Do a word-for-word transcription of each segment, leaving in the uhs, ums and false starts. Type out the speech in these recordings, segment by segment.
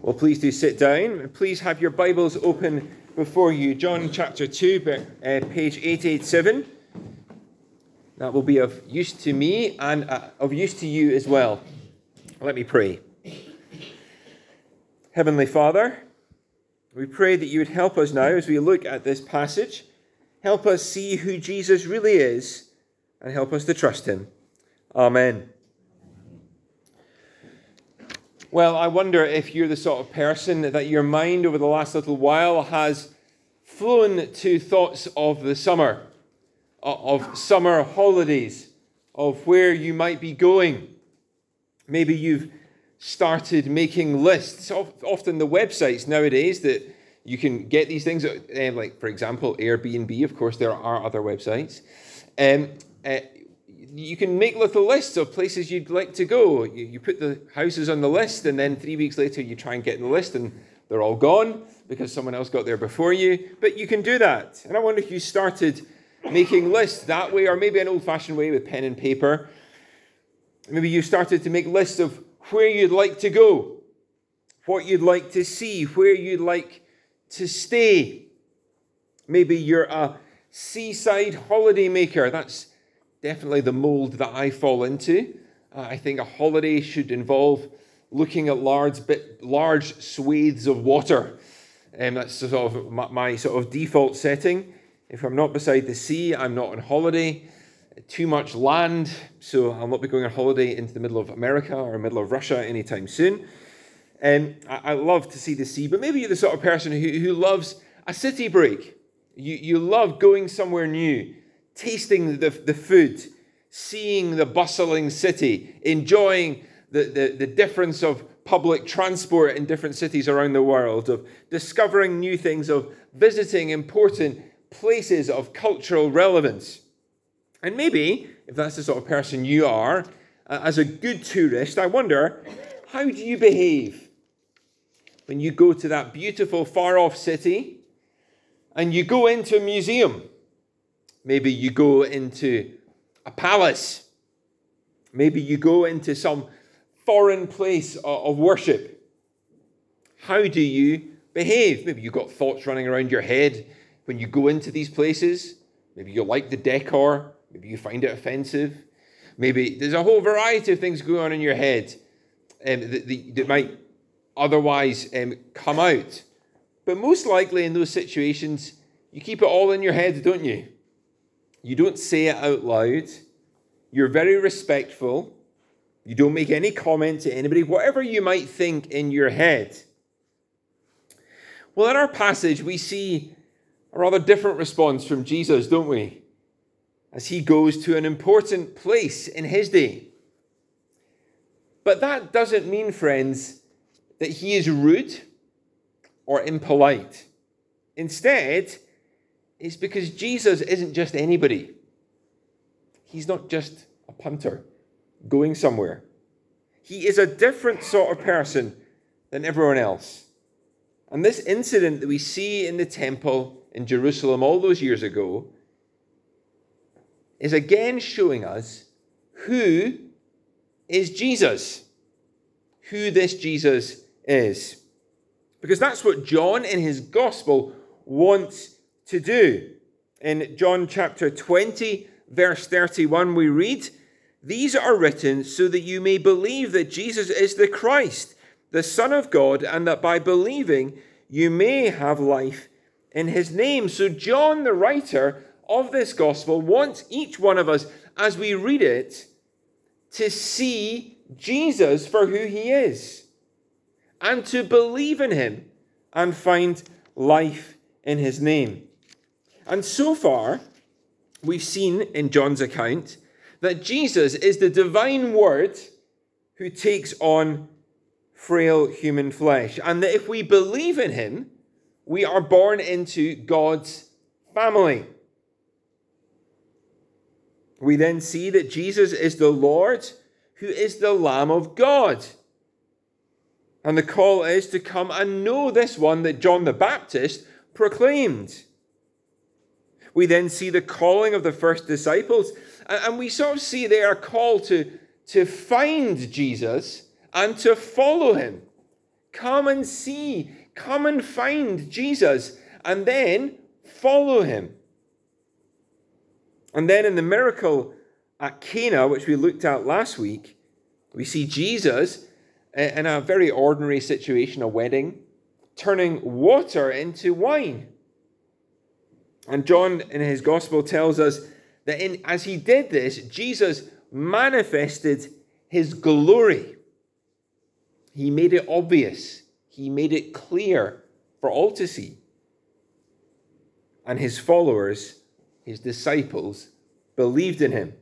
Well, please do sit down. Please have your Bibles open before you. John chapter two, uh, page eight eighty-seven. That will be of use to me and uh, of use to you as well. Let me pray. Heavenly Father, we pray that you would help us now as we look at this passage. Help us see who Jesus really is and help us to trust him. Amen. Well, I wonder if you're the sort of person that your mind over the last little while has flown to thoughts of the summer, of summer holidays, of where you might be going. Maybe you've started making lists. Often the websites nowadays that you can get these things, like, for example, Airbnb, of course, there are other websites. Um, uh, You can make little lists of places you'd like to go. You, you put the houses on the list, and then three weeks later you try and get in the list, and they're all gone because someone else got there before you. But you can do that. And I wonder if you started making lists that way, or maybe an old-fashioned way with pen and paper. Maybe you started to make lists of where you'd like to go, what you'd like to see, where you'd like to stay. Maybe you're a seaside holiday maker. That's definitely the mold that I fall into. Uh, I think a holiday should involve looking at large, bit, large swathes of water. And um, that's sort of my, my sort of default setting. If I'm not beside the sea, I'm not on holiday. Too much land, so I'll not be going on holiday into the middle of America or middle of Russia anytime soon. And um, I, I love to see the sea, but maybe you're the sort of person who, who loves a city break. You, you love going somewhere new, tasting the, the food, seeing the bustling city, enjoying the, the, the difference of public transport in different cities around the world, of discovering new things, of visiting important places of cultural relevance. And maybe, if that's the sort of person you are, uh, as a good tourist, I wonder, how do you behave when you go to that beautiful far-off city and you go into a museum? Maybe you go into a palace. Maybe you go into some foreign place of worship. How do you behave? Maybe you've got thoughts running around your head when you go into these places. Maybe you like the decor. Maybe you find it offensive. Maybe there's a whole variety of things going on in your head um, that, that might otherwise um, come out. But most likely in those situations, you keep it all in your head, don't you? You don't say it out loud. You're very respectful. You don't make any comment to anybody, whatever you might think in your head. Well, in our passage, we see a rather different response from Jesus, don't we? As he goes to an important place in his day. But that doesn't mean, friends, that he is rude or impolite. Instead, it's because Jesus isn't just anybody. He's not just a punter going somewhere. He is a different sort of person than everyone else. And this incident that we see in the temple in Jerusalem all those years ago is again showing us who is Jesus, who this Jesus is. Because that's what John in his gospel wants to do. In John chapter twenty, verse thirty-one, we read, "These are written so that you may believe that Jesus is the Christ, the Son of God, and that by believing you may have life in his name." So John, the writer of this gospel, wants each one of us, as we read it, to see Jesus for who he is, and to believe in him and find life in his name. And so far, we've seen in John's account that Jesus is the divine Word who takes on frail human flesh, and that if we believe in him, we are born into God's family. We then see that Jesus is the Lord who is the Lamb of God. And the call is to come and know this one that John the Baptist proclaimed. We then see the calling of the first disciples, and we sort of see they are called to, to find Jesus and to follow him. Come and see. Come and find Jesus. And then follow him. And then in the miracle at Cana, which we looked at last week, we see Jesus in a very ordinary situation, a wedding, turning water into wine. And John in his gospel tells us that in, as he did this, Jesus manifested his glory. He made it obvious. He made it clear for all to see. And his followers, his disciples, believed in him.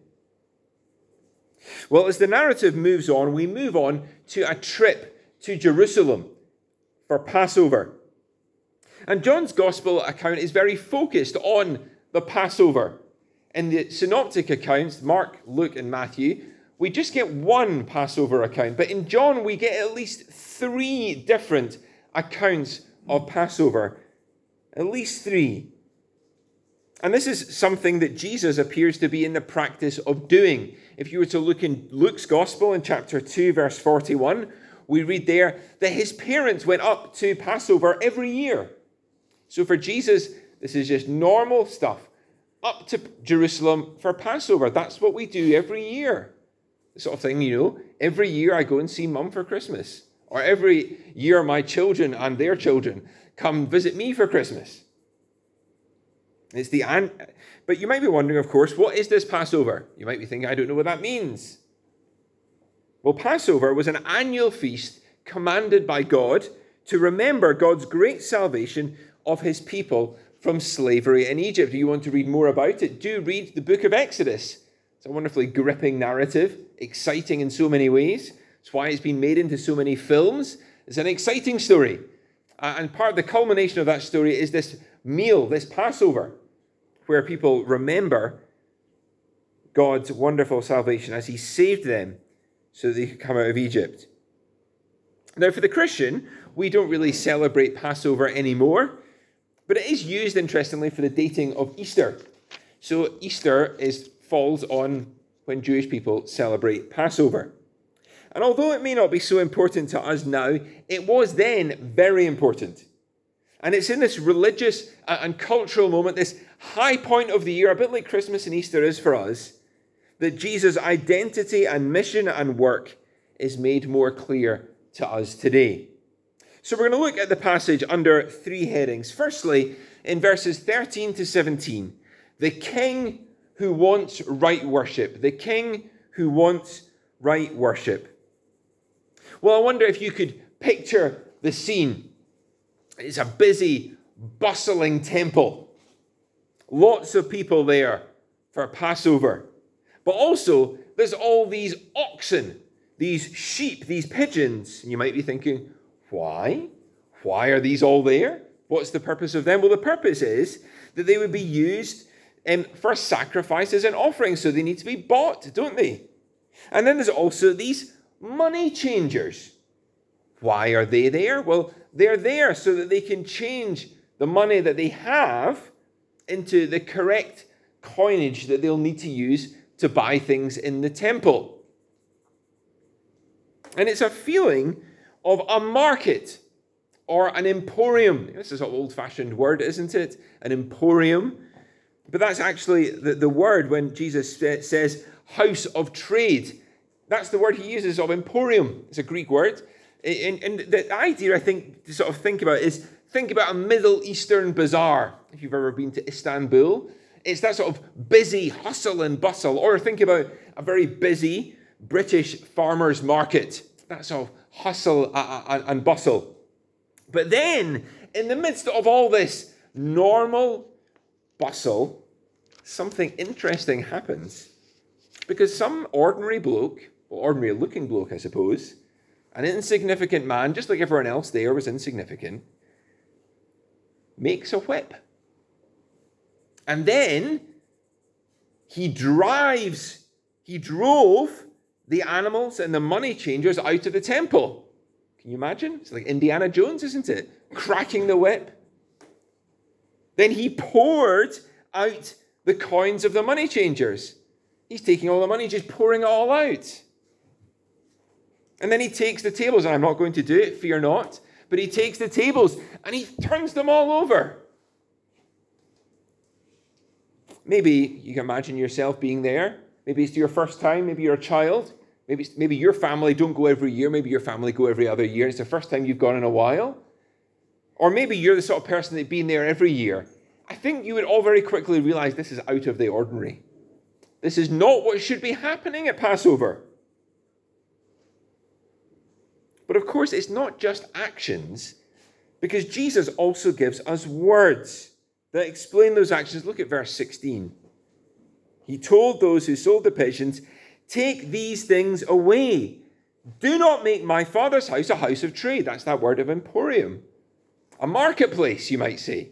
Well, as the narrative moves on, we move on to a trip to Jerusalem for Passover. And John's gospel account is very focused on the Passover. In the synoptic accounts, Mark, Luke, and Matthew, we just get one Passover account. But in John, we get at least three different accounts of Passover. At least three. And this is something that Jesus appears to be in the practice of doing. If you were to look in Luke's Gospel in chapter two, verse forty-one, we read there that his parents went up to Passover every year. So for Jesus, this is just normal stuff. Up to Jerusalem for Passover. That's what we do every year. The sort of thing, you know, every year I go and see Mum for Christmas. Or every year my children and their children come visit me for Christmas. It's the an- But you might be wondering, of course, what is this Passover? You might be thinking, I don't know what that means. Well, Passover was an annual feast commanded by God to remember God's great salvation of his people from slavery in Egypt. Do you want to read more about it? Do read the book of Exodus. It's a wonderfully gripping narrative, exciting in so many ways. It's why it's been made into so many films. It's an exciting story. Uh, and part of the culmination of that story is this meal, this Passover, where people remember God's wonderful salvation as he saved them so that they could come out of Egypt. Now, for the Christian, we don't really celebrate Passover anymore, but it is used, interestingly, for the dating of Easter. So Easter is falls on when Jewish people celebrate Passover. And although it may not be so important to us now, it was then very important. And it's in this religious and cultural moment, this high point of the year, a bit like Christmas and Easter is for us, that Jesus' identity and mission and work is made more clear to us today. So we're going to look at the passage under three headings. Firstly, in verses thirteen to seventeen, the king who wants right worship. The king who wants right worship. Well, I wonder if you could picture the scene. It's a busy, bustling temple. Lots of people there for Passover. But also, there's all these oxen, these sheep, these pigeons. And you might be thinking, why? Why are these all there? What's the purpose of them? Well, the purpose is that they would be used um, for sacrifices and offerings. So they need to be bought, don't they? And then there's also these money changers. Why are they there? Well, they're there so that they can change the money that they have into the correct coinage that they'll need to use to buy things in the temple. And it's a feeling of a market or an emporium. This is an old-fashioned word, isn't it? An emporium. But that's actually the, the word when Jesus says house of trade. That's the word he uses of emporium. It's a Greek word. And, and the idea, I think, to sort of think about is, think about a Middle Eastern bazaar. If you've ever been to Istanbul, it's that sort of busy hustle and bustle. Or think about a very busy British farmer's market. That sort of hustle and bustle. But then, in the midst of all this normal bustle, something interesting happens. Because some ordinary bloke, or ordinary looking bloke, I suppose, an insignificant man, just like everyone else there was insignificant, makes a whip. And then he drives, he drove the animals and the money changers out of the temple. Can you imagine? It's like Indiana Jones, isn't it? Cracking the whip. Then he poured out the coins of the money changers. He's taking all the money, just pouring it all out. And then he takes the tables, and I'm not going to do it, fear not, but he takes the tables and he turns them all over. Maybe you can imagine yourself being there. Maybe it's your first time. Maybe you're a child. Maybe, maybe your family don't go every year. Maybe your family go every other year. It's the first time you've gone in a while. Or maybe you're the sort of person that's been there every year. I think you would all very quickly realize this is out of the ordinary. This is not what should be happening at Passover. But of course, it's not just actions, because Jesus also gives us words that explain those actions. Look at verse sixteen. He told those who sold the pigeons, "Take these things away. Do not make my Father's house a house of trade." That's that word of emporium. A marketplace, you might say.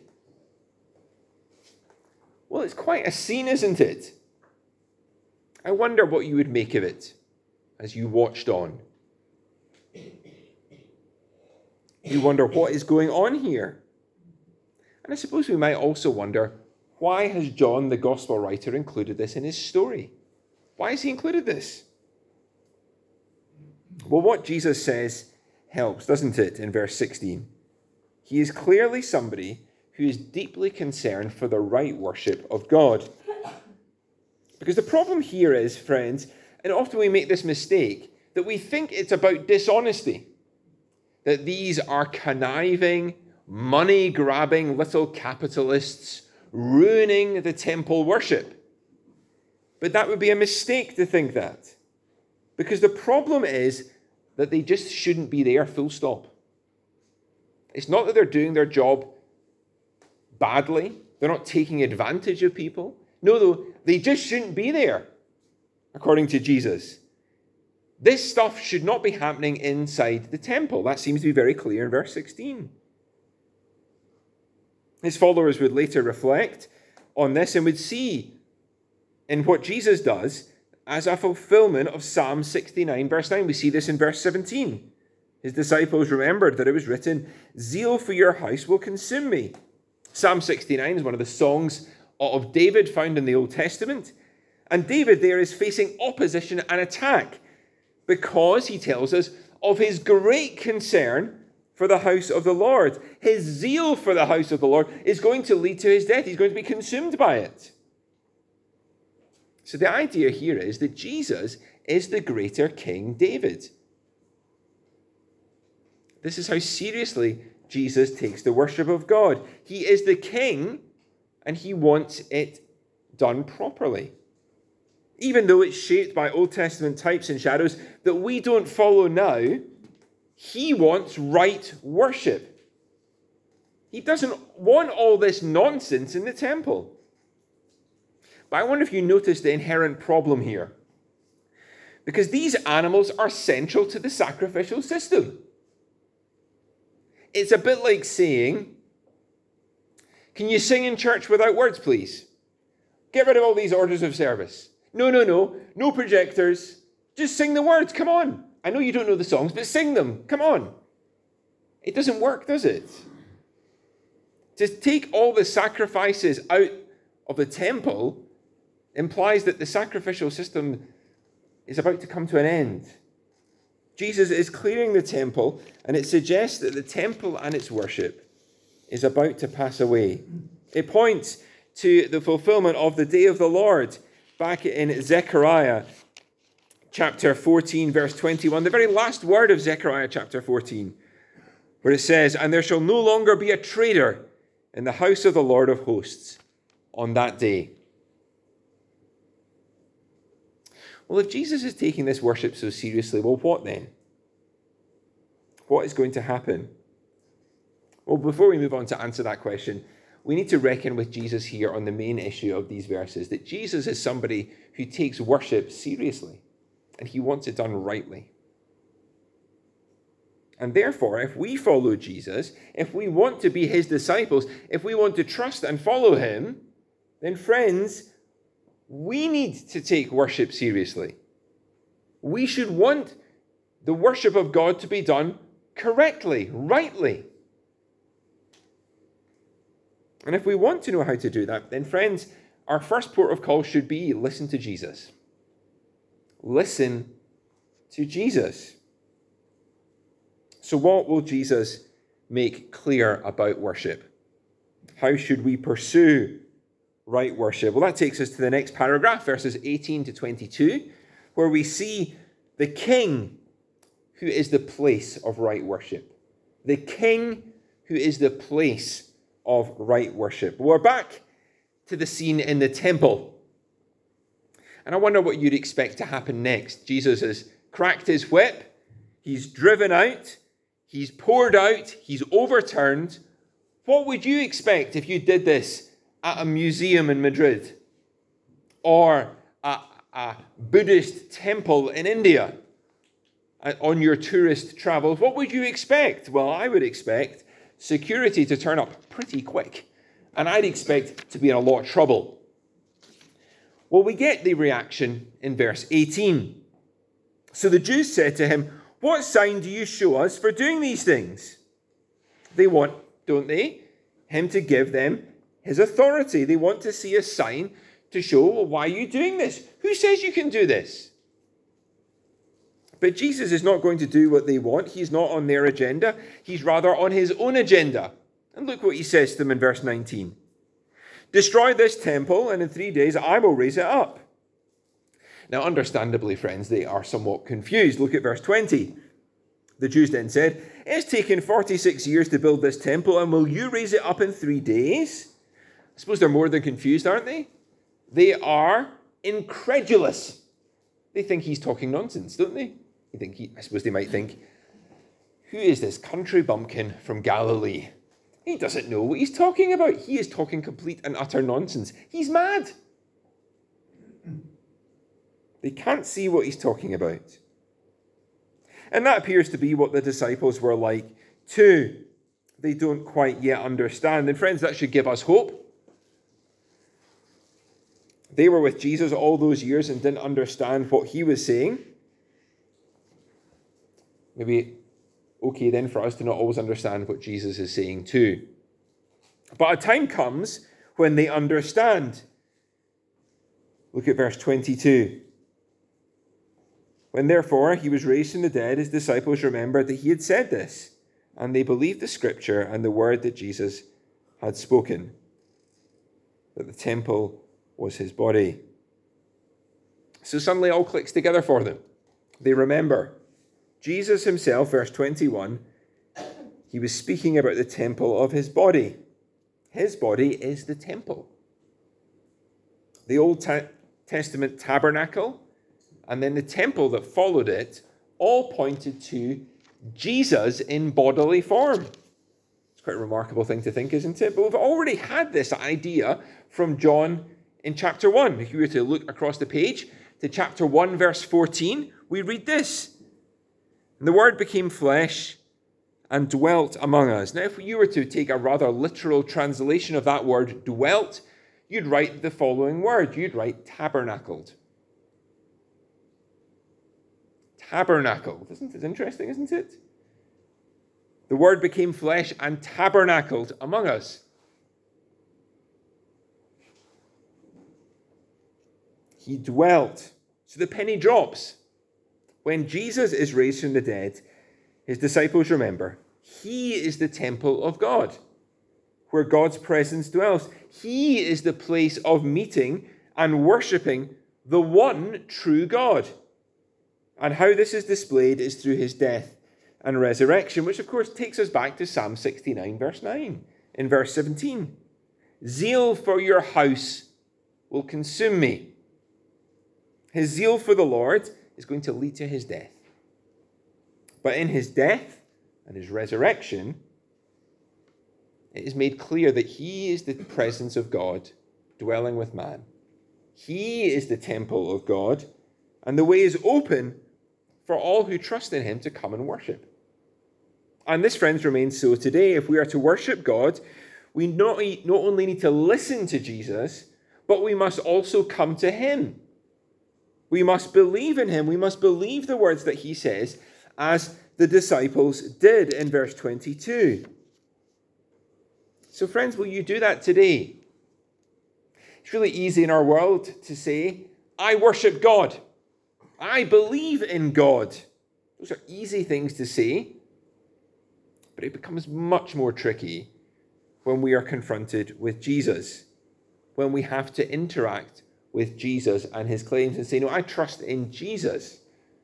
Well, it's quite a scene, isn't it? I wonder what you would make of it as you watched on. You wonder what is going on here. And I suppose we might also wonder, why has John, the gospel writer, included this in his story? Why has he included this? Well, what Jesus says helps, doesn't it, in verse sixteen? He is clearly somebody who is deeply concerned for the right worship of God. Because the problem here is, friends, and often we make this mistake, that we think it's about dishonesty. That these are conniving, money-grabbing little capitalists ruining the temple worship. But that would be a mistake to think that. Because the problem is that they just shouldn't be there, full stop. It's not that they're doing their job badly. They're not taking advantage of people. No, though, they just shouldn't be there, according to Jesus. This stuff should not be happening inside the temple. That seems to be very clear in verse sixteen. His followers would later reflect on this and would see in what Jesus does as a fulfillment of Psalm sixty-nine, verse nine. We see this in verse seventeen. His disciples remembered that it was written, "Zeal for your house will consume me." Psalm sixty-nine is one of the songs of David found in the Old Testament. And David there is facing opposition and attack because, he tells us, of his great concern for the house of the Lord. His zeal for the house of the Lord is going to lead to his death. He's going to be consumed by it. So the idea here is that Jesus is the greater King David. This is how seriously Jesus takes the worship of God. He is the king, and he wants it done properly. Even though it's shaped by Old Testament types and shadows that we don't follow now, he wants right worship. He doesn't want all this nonsense in the temple. But I wonder if you notice the inherent problem here. Because these animals are central to the sacrificial system. It's a bit like saying, "Can you sing in church without words, please? Get rid of all these orders of service. No, no, no. No projectors. Just sing the words. Come on. I know you don't know the songs, but sing them. Come on." It doesn't work, does it? To take all the sacrifices out of the temple implies that the sacrificial system is about to come to an end. Jesus is clearing the temple, and it suggests that the temple and its worship is about to pass away. It points to the fulfillment of the day of the Lord back in Zechariah chapter fourteen, verse twenty-one, the very last word of Zechariah chapter fourteen, where it says, "And there shall no longer be a trader in the house of the Lord of hosts on that day." Well, if Jesus is taking this worship so seriously, well, what then? What is going to happen? Well, before we move on to answer that question, we need to reckon with Jesus here on the main issue of these verses, that Jesus is somebody who takes worship seriously, and he wants it done rightly. And therefore, if we follow Jesus, if we want to be his disciples, if we want to trust and follow him, then friends, we need to take worship seriously. We should want the worship of God to be done correctly, rightly. And if we want to know how to do that, then friends, our first port of call should be listen to Jesus. Listen to Jesus. So what will Jesus make clear about worship? How should we pursue right worship? Well, that takes us to the next paragraph, verses eighteen to twenty-two, where we see the King who is the place of right worship. The King who is the place of right worship. We're back to the scene in the temple. And I wonder what you'd expect to happen next. Jesus has cracked his whip. He's driven out. He's poured out. He's overturned. What would you expect if you did this at a museum in Madrid? Or a, a Buddhist temple in India? On your tourist travels, what would you expect? Well, I would expect security to turn up pretty quick. And I'd expect to be in a lot of trouble. Well, we get the reaction in verse eighteen. So the Jews said to him, "What sign do you show us for doing these things?" They want, don't they, him to give them his authority. They want to see a sign to show, well, why are you doing this? Who says you can do this? But Jesus is not going to do what they want. He's not on their agenda. He's rather on his own agenda. And look what he says to them in verse nineteen. "Destroy this temple, and in three days I will raise it up." Now, understandably, friends, they are somewhat confused. Look at verse twenty. The Jews then said, "It's taken forty-six years to build this temple, and will you raise it up in three days?" I suppose they're more than confused, aren't they? They are incredulous. They think he's talking nonsense, don't they? You think he, I suppose they might think, who is this country bumpkin from Galilee? He doesn't know what he's talking about. He is talking complete and utter nonsense. He's mad. They can't see what he's talking about. And that appears to be what the disciples were like too. They don't quite yet understand. And friends, that should give us hope. They were with Jesus all those years and didn't understand what he was saying. Maybe okay then for us to not always understand what Jesus is saying too. But a time comes when they understand. Look at verse twenty-two. "When therefore he was raised from the dead, his disciples remembered that he had said this, and they believed the scripture and the word that Jesus had spoken, that the temple was his body." So suddenly all clicks together for them. They remember. Jesus himself, verse twenty-one, he was speaking about the temple of his body. His body is the temple. The Old Testament tabernacle and then the temple that followed it all pointed to Jesus in bodily form. It's quite a remarkable thing to think, isn't it? But we've already had this idea from John in chapter one. If you were to look across the page to chapter one, verse fourteen, we read this. "And the Word became flesh and dwelt among us." Now, if you were to take a rather literal translation of that word dwelt, you'd write the following word. You'd write tabernacled. Tabernacled. Isn't it interesting, isn't it? The Word became flesh and tabernacled among us. He dwelt. So the penny drops. When Jesus is raised from the dead, his disciples remember, he is the temple of God, where God's presence dwells. He is the place of meeting and worshipping the one true God. And how this is displayed is through his death and resurrection, which of course takes us back to Psalm sixty-nine, verse nine. In verse seventeen, "Zeal for your house will consume me." His zeal for the Lord is going to lead to his death. But in his death and his resurrection, it is made clear that he is the presence of God dwelling with man. He is the temple of God, and the way is open for all who trust in him to come and worship. And this, friends, remains so today. If we are to worship God, we not, not only need to listen to Jesus, but we must also come to him. We must believe in him. We must believe the words that he says, as the disciples did in verse twenty-two. So friends, will you do that today? It's really easy in our world to say, I worship God. I believe in God. Those are easy things to say. But it becomes much more tricky when we are confronted with Jesus, when we have to interact with Jesus and his claims and say, no, I trust in Jesus.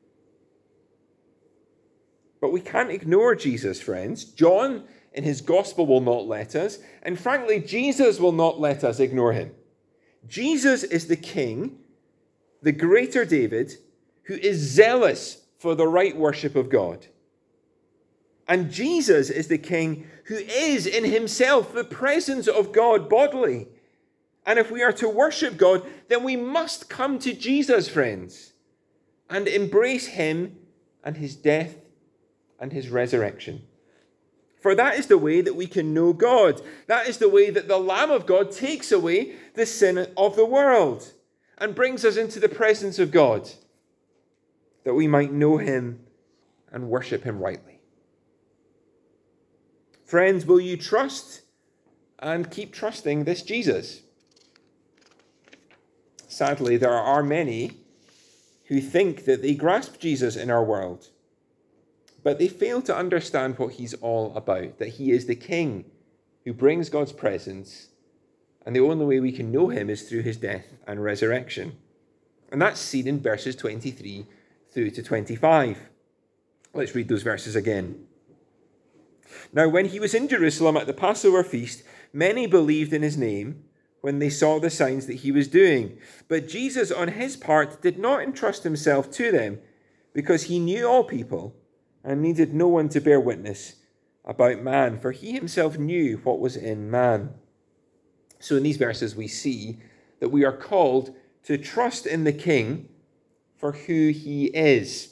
But we can't ignore Jesus, friends. John in his gospel will not let us, and frankly, Jesus will not let us ignore him. Jesus is the king, the greater David, who is zealous for the right worship of God. And Jesus is the king who is in himself the presence of God bodily. And if we are to worship God, then we must come to Jesus, friends, and embrace him and his death and his resurrection. For that is the way that we can know God. That is the way that the Lamb of God takes away the sin of the world and brings us into the presence of God, that we might know him and worship him rightly. Friends, will you trust and keep trusting this Jesus? Sadly, there are many who think that they grasp Jesus in our world, but they fail to understand what he's all about, that he is the king who brings God's presence, and the only way we can know him is through his death and resurrection. And that's seen in verses twenty-three through to twenty-five. Let's read those verses again. Now, when he was in Jerusalem at the Passover feast, many believed in his name when they saw the signs that he was doing. But Jesus, on his part, did not entrust himself to them, because he knew all people and needed no one to bear witness about man, for he himself knew what was in man. So in these verses we see that we are called to trust in the King for who he is.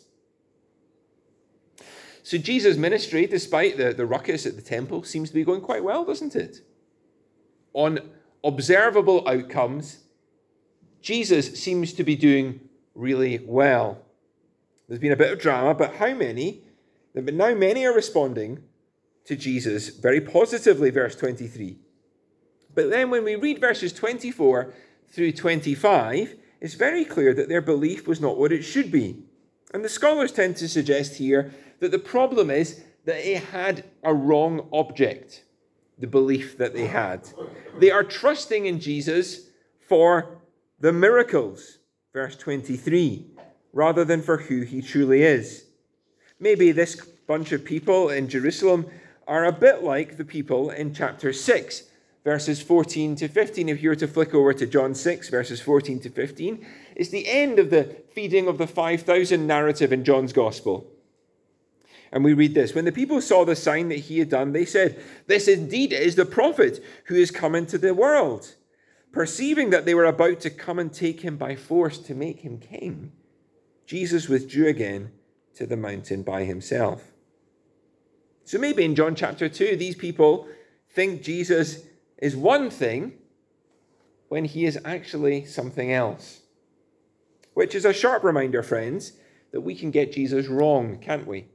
So Jesus' ministry, despite the, the ruckus at the temple, seems to be going quite well, doesn't it? On observable outcomes, Jesus seems to be doing really well. There's been a bit of drama, but how many? But now many are responding to Jesus very positively, verse twenty-three. But then when we read verses twenty-four through twenty-five, it's very clear that their belief was not what it should be. And the scholars tend to suggest here that the problem is that it had a wrong object, the belief that they had. They are trusting in Jesus for the miracles, verse twenty-three, rather than for who he truly is. Maybe this bunch of people in Jerusalem are a bit like the people in chapter six, verses fourteen to fifteen. If you were to flick over to John six, verses fourteen to fifteen, it's the end of the feeding of the five thousand narrative in John's gospel. And we read this: when the people saw the sign that he had done, they said, "This indeed is the prophet who is come into the world." Perceiving that they were about to come and take him by force to make him king, Jesus withdrew again to the mountain by himself. So maybe in John chapter two, these people think Jesus is one thing when he is actually something else. Which is a sharp reminder, friends, that we can get Jesus wrong, can't we?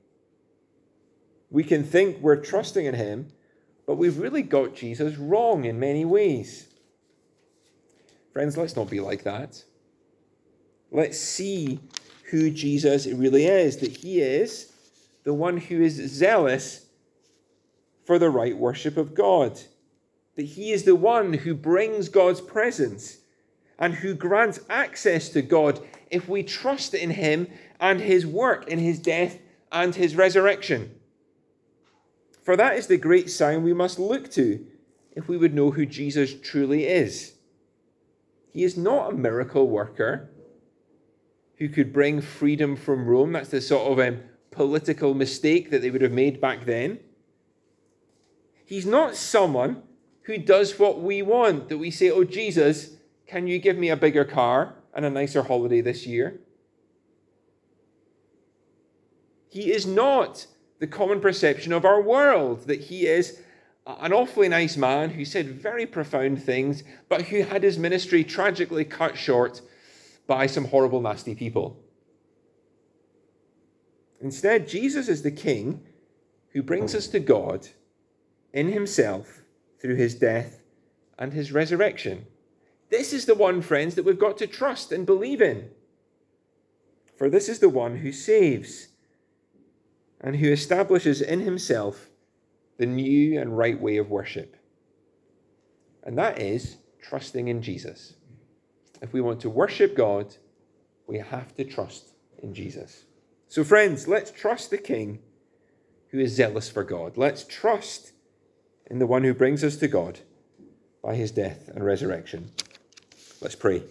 We can think we're trusting in him, but we've really got Jesus wrong in many ways. Friends, let's not be like that. Let's see who Jesus really is, that he is the one who is zealous for the right worship of God, that he is the one who brings God's presence and who grants access to God if we trust in him and his work in his death and his resurrection. For that is the great sign we must look to if we would know who Jesus truly is. He is not a miracle worker who could bring freedom from Rome. That's the sort of um, political mistake that they would have made back then. He's not someone who does what we want, that we say, "Oh, Jesus, can you give me a bigger car and a nicer holiday this year?" He is not the common perception of our world, that he is an awfully nice man who said very profound things, but who had his ministry tragically cut short by some horrible, nasty people. Instead, Jesus is the King who brings us to God in himself through his death and his resurrection. This is the one, friends, that we've got to trust and believe in. For this is the one who saves and who establishes in himself the new and right way of worship. And that is trusting in Jesus. If we want to worship God, we have to trust in Jesus. So friends, let's trust the King who is zealous for God. Let's trust in the one who brings us to God by his death and resurrection. Let's pray.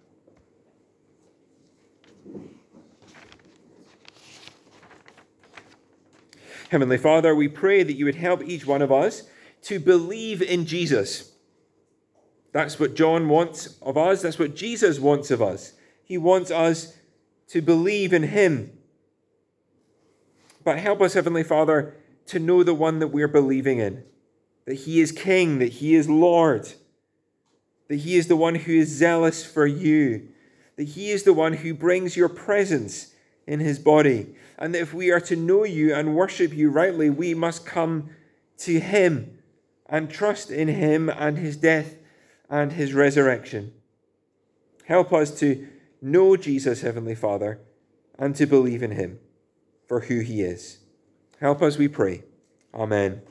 Heavenly Father, we pray that you would help each one of us to believe in Jesus. That's what John wants of us. That's what Jesus wants of us. He wants us to believe in him. But help us, Heavenly Father, to know the one that we're believing in. That he is King, that he is Lord. That he is the one who is zealous for you. That he is the one who brings your presence in his body. And that if we are to know you and worship you rightly, we must come to him and trust in him and his death and his resurrection. Help us to know Jesus, Heavenly Father, and to believe in him for who he is. Help us, we pray. Amen.